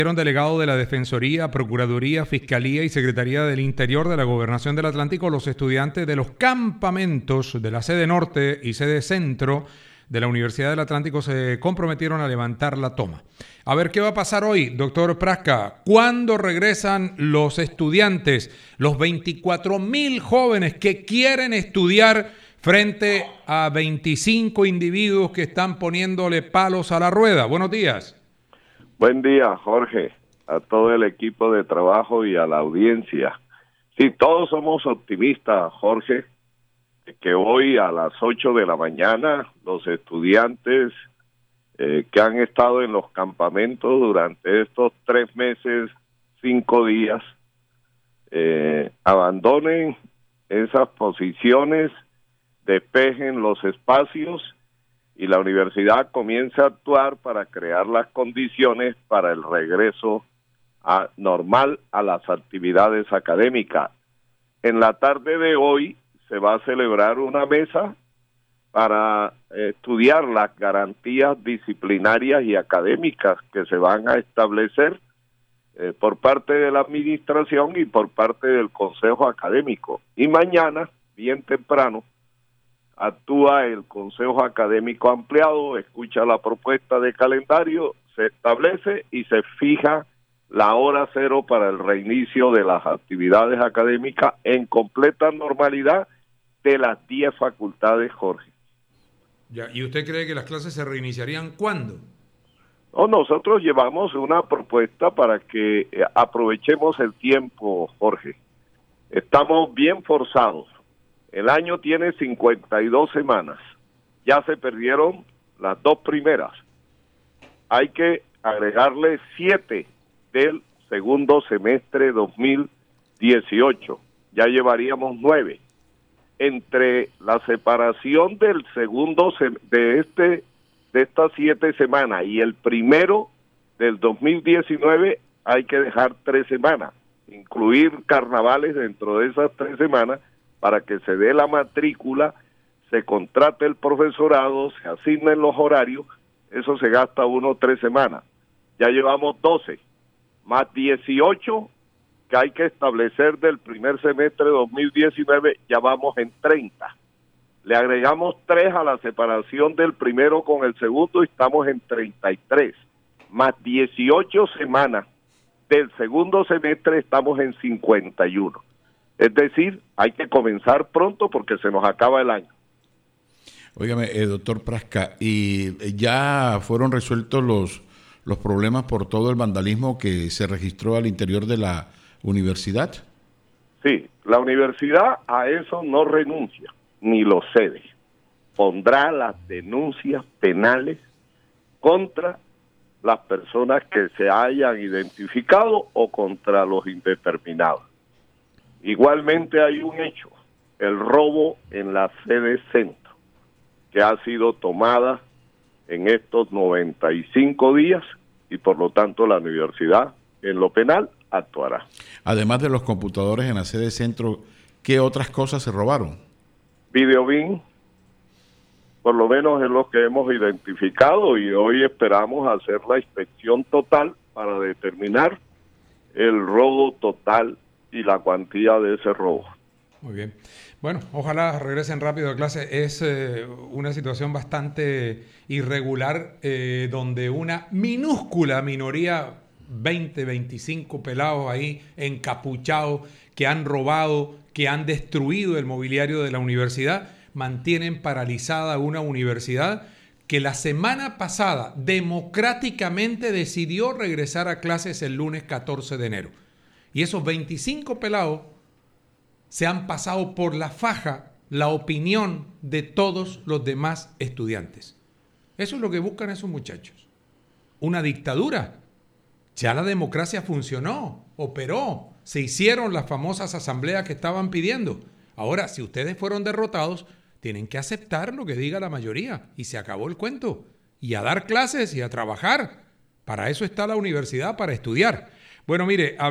Delegado de la Defensoría, Procuraduría, Fiscalía y Secretaría del Interior de la Gobernación del Atlántico, los estudiantes de los campamentos de la sede norte y sede centro de la Universidad del Atlántico se comprometieron a levantar la toma. A ver, ¿qué va a pasar hoy, doctor Prasca? ¿Cuándo regresan los estudiantes, los 24,000 jóvenes que quieren estudiar frente a 25 individuos que están poniéndole palos a la rueda? Buenos días. Buen día, Jorge, a todo el equipo de trabajo y a la audiencia. Sí, todos somos optimistas, Jorge, que hoy a las 8 de la mañana los estudiantes que han estado en los campamentos durante estos 3 meses, 5 días, abandonen esas posiciones, despejen los espacios y la universidad comienza a actuar para crear las condiciones para el regreso normal a las actividades académicas. En la tarde de hoy se va a celebrar una mesa para estudiar las garantías disciplinarias y académicas que se van a establecer por parte de la administración y por parte del consejo académico. Y mañana, bien temprano, actúa el Consejo Académico Ampliado, escucha la propuesta de calendario, se establece y se fija la hora cero para el reinicio de las actividades académicas en completa normalidad de las 10 facultades, Jorge. Ya, ¿y usted cree que las clases se reiniciarían cuándo? No, nosotros llevamos una propuesta para que aprovechemos el tiempo, Jorge. Estamos bien forzados. El año tiene 52 semanas. Ya se perdieron las 2 primeras. Hay que agregarle 7 del segundo semestre 2018. Ya llevaríamos 9. Entre la separación del segundo de estas 7 semanas y el primero del 2019 hay que dejar 3 semanas. Incluir carnavales dentro de esas 3 semanas para que se dé la matrícula, se contrate el profesorado, se asignen los horarios, eso se gasta 1 o 3 semanas. Ya llevamos 12, más 18 que hay que establecer del primer semestre de 2019, ya vamos en 30. Le agregamos 3 a la separación del primero con el segundo y estamos en 33. Más 18 semanas del segundo semestre estamos en 51. Es decir, hay que comenzar pronto porque se nos acaba el año. Óigame, doctor Prasca, ¿y ya fueron resueltos los problemas por todo el vandalismo que se registró al interior de la universidad? Sí, la universidad a eso no renuncia, ni lo cede. Pondrá las denuncias penales contra las personas que se hayan identificado o contra los indeterminados. Igualmente hay un hecho, el robo en la sede centro, que ha sido tomada en estos 95 días y por lo tanto la universidad en lo penal actuará. Además de los computadores en la sede centro, ¿qué otras cosas se robaron? Videobin, por lo menos es lo que hemos identificado y hoy esperamos hacer la inspección total para determinar el robo total y la cuantía de ese robo. Muy bien. Bueno, ojalá regresen rápido a clase. Es una situación bastante irregular donde una minúscula minoría, 20, 25 pelados ahí encapuchados, que han robado, que han destruido el mobiliario de la universidad, mantienen paralizada una universidad que la semana pasada democráticamente decidió regresar a clases el lunes 14 de enero. Y esos 25 pelados se han pasado por la faja la opinión de todos los demás estudiantes. Eso es lo que buscan esos muchachos. Una dictadura. Ya la democracia funcionó, operó, se hicieron las famosas asambleas que estaban pidiendo. Ahora, si ustedes fueron derrotados, tienen que aceptar lo que diga la mayoría y se acabó el cuento. Y a dar clases y a trabajar. Para eso está la universidad, para estudiar. Bueno, mire,